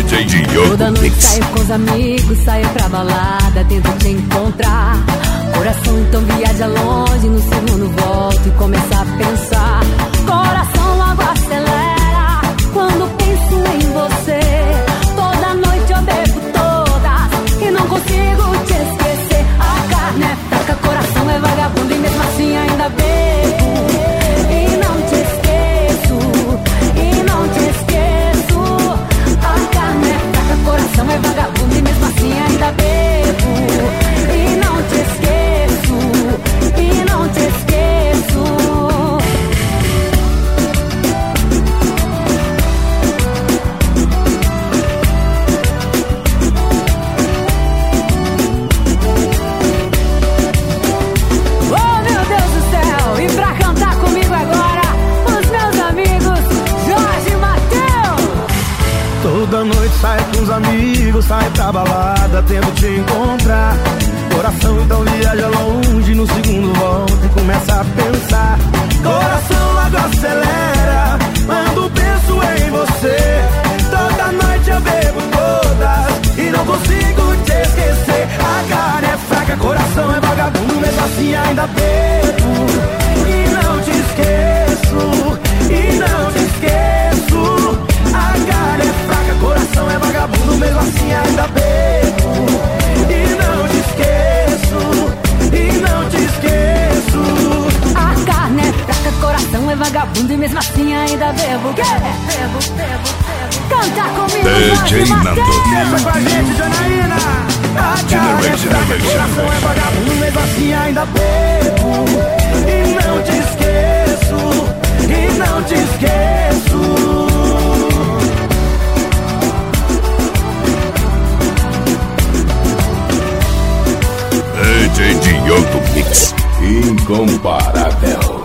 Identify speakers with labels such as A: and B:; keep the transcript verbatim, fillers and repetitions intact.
A: D J Diogo
B: Toda noite saio com os amigos, saio pra balada, tento te encontrar. Coração então viaja longe, no segundo volta e começa a pensar. Coração logo acelera quando penso em você. Toda noite eu bebo todas e não consigo te esquecer. A carne é fraca, coração é vagabundo e mesmo assim ainda bebo. E não te esqueço, e não te esqueço. A carne é fraca, coração é vagabundo e mesmo assim ainda bebo. E não te esqueço, e não te esqueço. Oh meu Deus do céu, e pra cantar comigo agora, os meus amigos Jorge e Mateus.
C: Toda noite saio com os amigos, saio pra balada, tento te encontrar. Coração então viaja longe, no segundo volta e começa a pensar. Coração logo acelera quando penso em você. Toda noite eu bebo todas e não consigo te esquecer. A carne é fraca, coração é vagabundo, mesmo assim ainda bebo. E não te esqueço, e não te esqueço. A carne é fraca, coração é vagabundo, mesmo assim ainda bebo. E não te esqueço, e não te esqueço.
B: A carne é fraca, coração é vagabundo e mesmo assim ainda bebo. Que? Bebo, bebo, bebo. Canta comigo,
A: D J
B: Jorge
A: Nando.
B: Mateus.
C: Com a gente, Janaína. A carne é fraca, coração é vagabundo, mesmo assim ainda bebo. E não te esqueço, e não te esqueço.
A: D J Diogo Mix incomparável.